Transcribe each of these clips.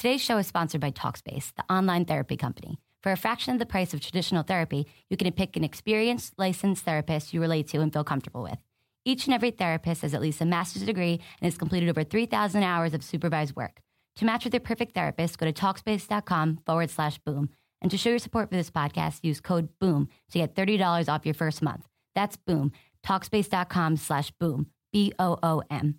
Today's show is sponsored by Talkspace, the online therapy company. For a fraction of the price of traditional therapy, you can pick an experienced, licensed therapist you relate to and feel comfortable with. Each and every therapist has at least a master's degree and has completed over 3,000 hours of supervised work. To match with your perfect therapist, go to Talkspace.com/boom. And to show your support for this podcast, use code BOOM to get $30 off your first month. That's BOOM. Talkspace.com/boom. BOOM.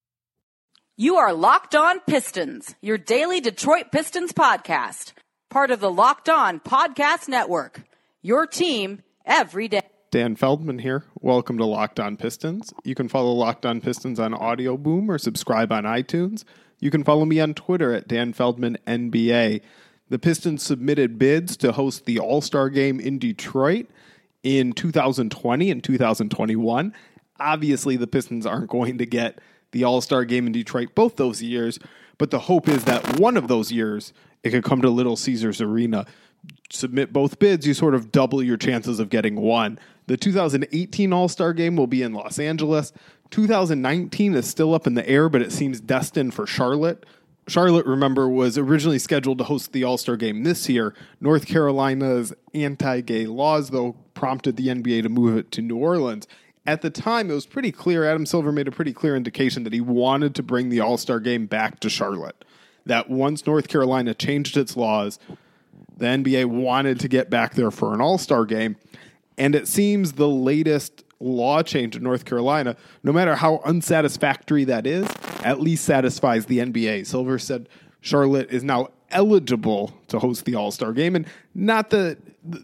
You are Locked On Pistons, your daily Detroit Pistons podcast. Part of the Locked On Podcast Network. Your team every day. Dan Feldman here. Welcome to Locked On Pistons. You can follow Locked On Pistons on Audio Boom or subscribe on iTunes. You can follow me on Twitter at Dan Feldman NBA. The Pistons submitted bids to host the All-Star Game in Detroit in 2020 and 2021. Obviously, the Pistons aren't going to get the All-Star Game in Detroit both those years, but the hope is that one of those years it could come to Little Caesars Arena. Submit both bids, you sort of double your chances of getting one. The 2018 All-Star Game will be in Los Angeles. 2019 is still up in the air, but it seems destined for Charlotte. Charlotte, remember, was originally scheduled to host the All-Star Game this year. North Carolina's anti-gay laws, though, prompted the NBA to move it to New Orleans. At the time, it was pretty clear, Adam Silver made a pretty clear indication that he wanted to bring the All-Star Game back to Charlotte. That once North Carolina changed its laws, the NBA wanted to get back there for an All-Star Game. And it seems the latest law change in North Carolina, no matter how unsatisfactory that is, at least satisfies the NBA. Silver said Charlotte is now eligible to host the All-Star Game. And not that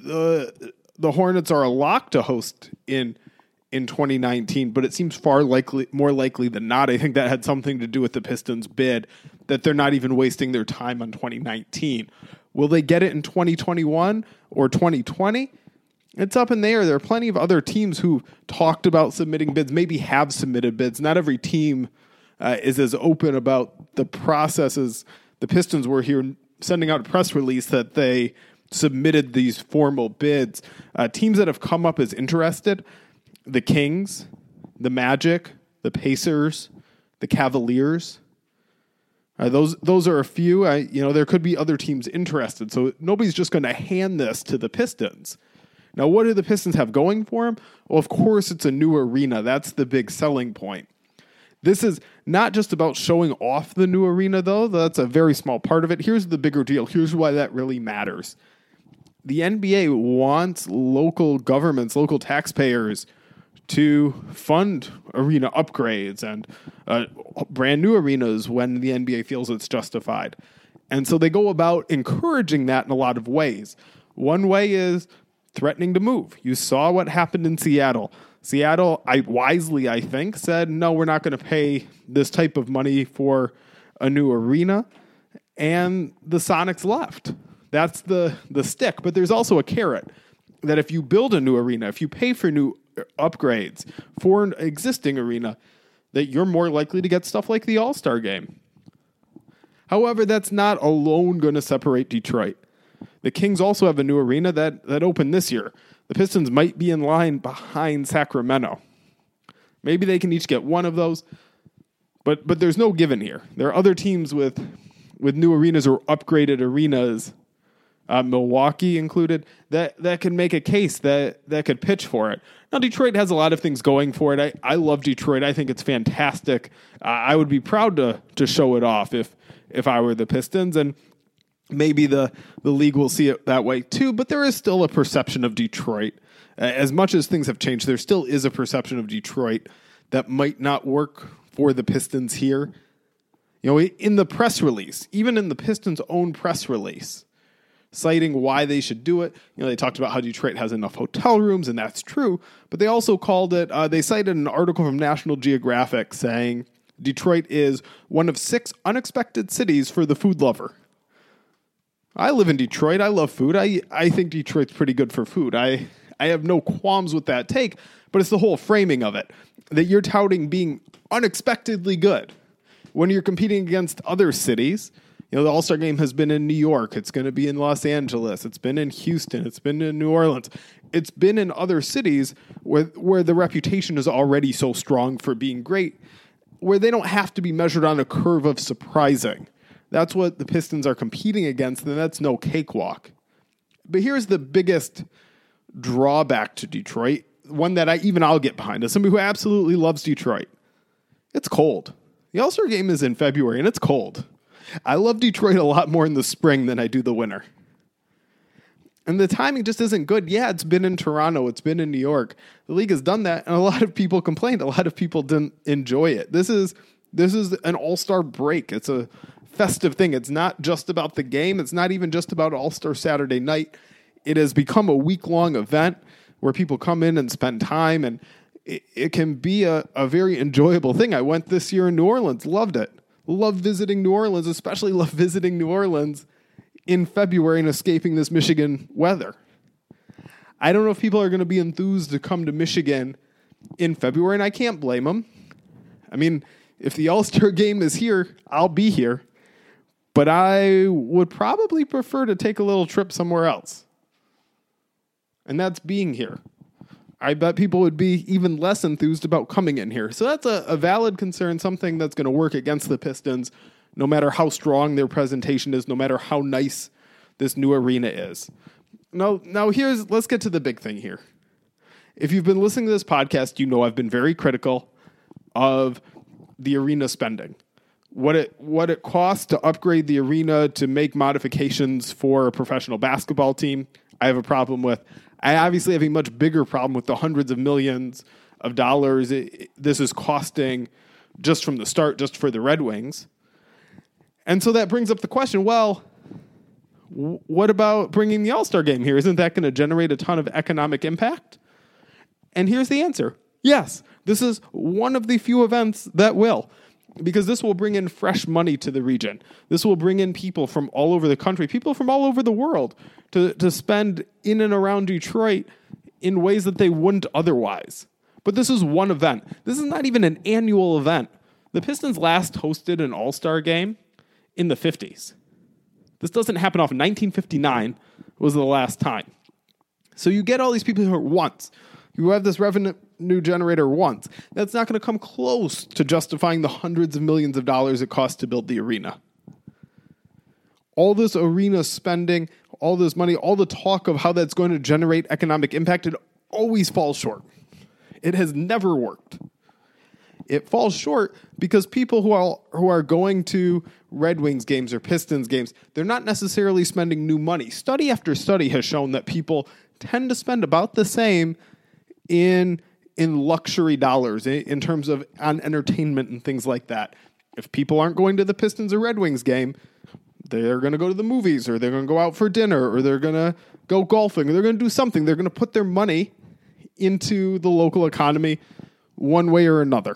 the Hornets are a lock to host in 2019, but it seems more likely than not. I think that had something to do with the Pistons' bid, that they're not even wasting their time on 2019. Will they get it in 2021 or 2020? It's up in the air. There are plenty of other teams who talked about submitting bids, maybe have submitted bids. Not every team is as open about the processes. The Pistons were here sending out a press release that they submitted these formal bids. Teams that have come up as interested: the Kings, the Magic, the Pacers, the Cavaliers. Those are a few. There could be other teams interested, so nobody's just going to hand this to the Pistons. Now, what do the Pistons have going for them? Well, of course, it's a new arena. That's the big selling point. This is not just about showing off the new arena, though. That's a very small part of it. Here's the bigger deal. Here's why that really matters. The NBA wants local governments, local taxpayers, to fund arena upgrades and brand new arenas when the NBA feels it's justified. And so they go about encouraging that in a lot of ways. One way is threatening to move. You saw what happened in Seattle. Seattle, wisely, I think, said, no, we're not going to pay this type of money for a new arena. And the Sonics left. That's the stick. But there's also a carrot that if you build a new arena, if you pay for new upgrades for an existing arena, that you're more likely to get stuff like the All-Star Game. However, that's not alone going to separate Detroit. The Kings also have a new arena that opened this year. The Pistons might be in line behind Sacramento. Maybe they can each get one of those, but there's no given here. There are other teams with new arenas or upgraded arenas, Milwaukee included, that can make a case that could pitch for it. Now, Detroit has a lot of things going for it. I love Detroit. I think it's fantastic. I would be proud to show it off if I were the Pistons, and maybe the league will see it that way too, but there is still a perception of Detroit. As much as things have changed, there still is a perception of Detroit that might not work for the Pistons here. In the press release, even in the Pistons' own press release, citing why they should do it, they talked about how Detroit has enough hotel rooms, and that's true, but they also called it, they cited an article from National Geographic saying Detroit is one of 6 unexpected cities for the food lover. I live in Detroit. I love food. I think Detroit's pretty good for food. I have no qualms with that take, but it's the whole framing of it, that you're touting being unexpectedly good when you're competing against other cities. The All-Star Game has been in New York. It's going to be in Los Angeles. It's been in Houston. It's been in New Orleans. It's been in other cities where the reputation is already so strong for being great, where they don't have to be measured on a curve of surprising. That's what the Pistons are competing against, and that's no cakewalk. But here's the biggest drawback to Detroit, one that I'll get behind, as somebody who absolutely loves Detroit. It's cold. The All-Star game is in February, and it's cold. I love Detroit a lot more in the spring than I do the winter. And the timing just isn't good. Yeah, it's been in Toronto. It's been in New York. The league has done that, and a lot of people complained. A lot of people didn't enjoy it. This is an all-star break. It's a festive thing. It's not just about the game. It's not even just about All-Star Saturday night. It has become a week-long event where people come in and spend time, and it can be a very enjoyable thing. I went this year in New Orleans. Loved it. Loved visiting New Orleans, especially loved visiting New Orleans in February and escaping this Michigan weather. I don't know if people are going to be enthused to come to Michigan in February, and I can't blame them. I mean, if the All-Star game is here, I'll be here. But I would probably prefer to take a little trip somewhere else. And that's being here. I bet people would be even less enthused about coming in here. So that's a valid concern, something that's going to work against the Pistons, no matter how strong their presentation is, no matter how nice this new arena is. Now let's get to the big thing here. If you've been listening to this podcast, you know I've been very critical of the arena spending. What it costs to upgrade the arena, to make modifications for a professional basketball team, I have a problem with. I obviously have a much bigger problem with the hundreds of millions of dollars this is costing just from the start, just for the Red Wings. And so that brings up the question, well, what about bringing the All-Star game here? Isn't that going to generate a ton of economic impact? And here's the answer. Yes, this is one of the few events that will, because this will bring in fresh money to the region. This will bring in people from all over the country, people from all over the world to spend in and around Detroit in ways that they wouldn't otherwise. But this is one event. This is not even an annual event. The Pistons last hosted an All-Star game in the 50s. This doesn't happen often. 1959 was the last time. So you get all these people here once. You have this revenue generator once. That's not going to come close to justifying the hundreds of millions of dollars it costs to build the arena. All this arena spending, all this money, all the talk of how that's going to generate economic impact, it always falls short. It has never worked. It falls short because people who are going to Red Wings games or Pistons games, they're not necessarily spending new money. Study after study has shown that people tend to spend about the same in luxury dollars, in terms of on entertainment and things like that. If people aren't going to the Pistons or Red Wings game, they're going to go to the movies, or they're going to go out for dinner, or they're going to go golfing, or they're going to do something. They're going to put their money into the local economy one way or another.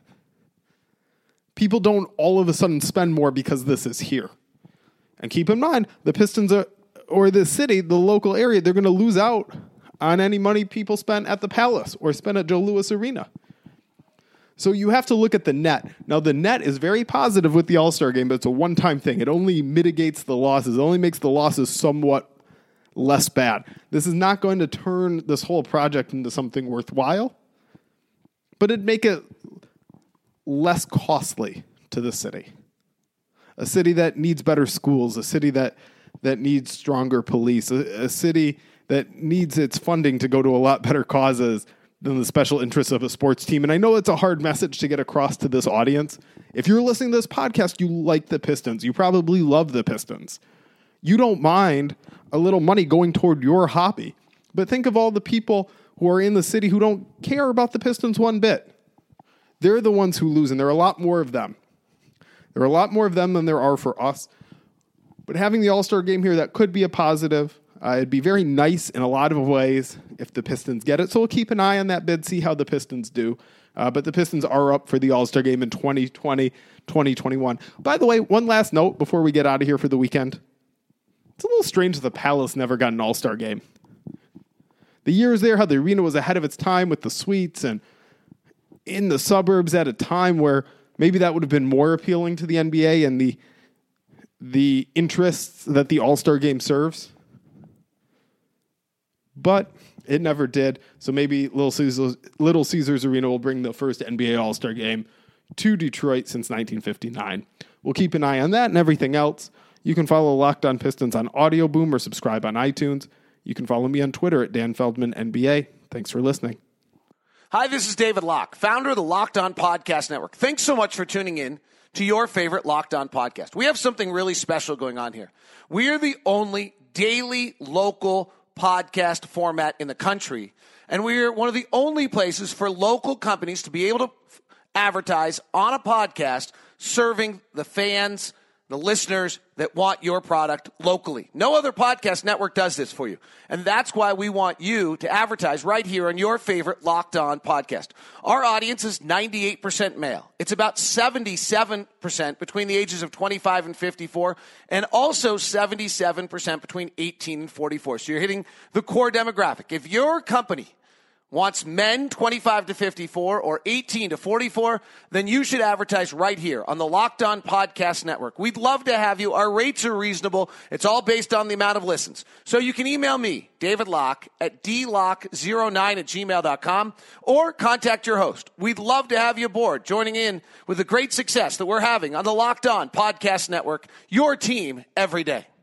People don't all of a sudden spend more because this is here. And keep in mind, the Pistons or the city, the local area, they're going to lose out on any money people spend at the Palace or spend at Joe Louis Arena. So you have to look at the net. Now, the net is very positive with the All-Star game, but it's a one-time thing. It only mitigates the losses. It only makes the losses somewhat less bad. This is not going to turn this whole project into something worthwhile, but it'd make it less costly to the city. A city that needs better schools, a city that needs stronger police, a city that needs its funding to go to a lot better causes than the special interests of a sports team. And I know it's a hard message to get across to this audience. If you're listening to this podcast, you like the Pistons. You probably love the Pistons. You don't mind a little money going toward your hobby. But think of all the people who are in the city who don't care about the Pistons one bit. They're the ones who lose, and there are a lot more of them. There are a lot more of them than there are for us. But having the All-Star game here, that could be a positive. It'd be very nice in a lot of ways if the Pistons get it. So we'll keep an eye on that bid, see how the Pistons do. But the Pistons are up for the All-Star game in 2020, 2021. By the way, one last note before we get out of here for the weekend. It's a little strange that the Palace never got an All-Star game. The years there, how the arena was ahead of its time with the suites and in the suburbs at a time where maybe that would have been more appealing to the NBA and the interests that the All-Star game serves. But it never did. So maybe Little Caesars Arena will bring the first NBA All-Star game to Detroit since 1959. We'll keep an eye on that and everything else. You can follow Locked On Pistons on Audio Boom or subscribe on iTunes. You can follow me on Twitter at Dan Feldman NBA. Thanks for listening. Hi, this is David Locke, founder of the Locked On Podcast Network. Thanks so much for tuning in to your favorite Locked On podcast. We have something really special going on here. We are the only daily local podcast format in the country, and we are one of the only places for local companies to be able to advertise on a podcast serving the fans, the listeners that want your product locally. No other podcast network does this for you. And that's why we want you to advertise right here on your favorite Locked On podcast. Our audience is 98% male. It's about 77% between the ages of 25 and 54, and also 77% between 18 and 44. So you're hitting the core demographic. If your company wants men 25 to 54 or 18 to 44, then you should advertise right here on the Locked On Podcast Network. We'd love to have you. Our rates are reasonable. It's all based on the amount of listens. So you can email me, David Locke, at dlock09@gmail.com, or contact your host. We'd love to have you aboard, joining in with the great success that we're having on the Locked On Podcast Network, your team every day.